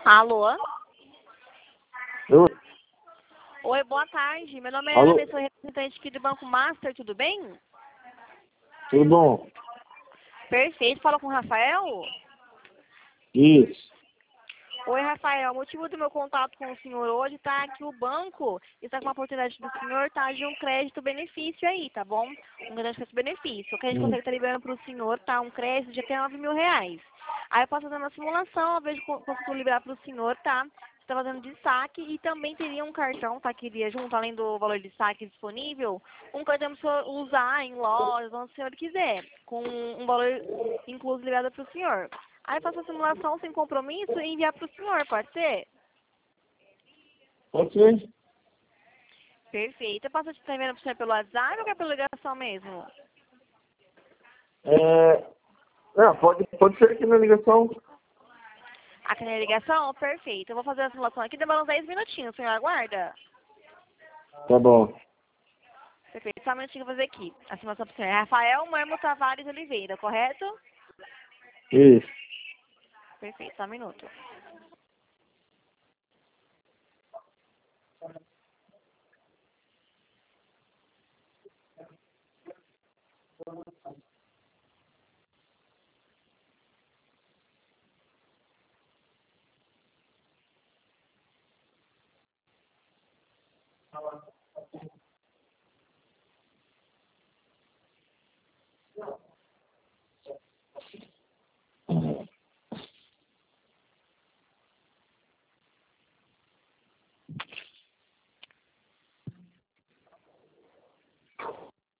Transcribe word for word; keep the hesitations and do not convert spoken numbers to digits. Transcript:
Alô? Oi, Oi, boa tarde. Meu nome é Ana, alô, sou representante aqui do Banco Master, tudo bem? tudo bom? Perfeito. Fala com o Rafael? Isso. Oi, Rafael. O motivo do meu contato com o senhor hoje tá que o banco está com uma oportunidade do senhor tá de um crédito-benefício aí, tá bom? Um crédito-benefício. O que a gente Hum. consegue estar liberando para o senhor, tá? Um crédito de até nove mil reais. Aí eu posso fazer uma simulação, eu vejo que eu consigo liberar para o senhor, tá? Você está fazendo de saque e também teria um cartão, tá? Que iria junto, além do valor de saque disponível, um cartão para o senhor usar em lojas, onde o senhor quiser, com um valor incluso liberado para o senhor. Aí eu faço a simulação sem compromisso e enviar para o senhor, pode ser? Pode ser? Perfeito. Eu posso estar enviando para o senhor pelo WhatsApp ou quer pela ligação mesmo? É, é, pode, pode ser aqui na ligação. Aqui na ligação? Perfeito. Eu vou fazer a simulação aqui, demora uns dez minutinhos, o senhor aguarda? Tá bom. Perfeito. Só um minutinho que eu vou fazer aqui. A simulação para o senhor. Rafael Marmo Tavares Oliveira, correto? Isso. Perfeito. Só um minuto.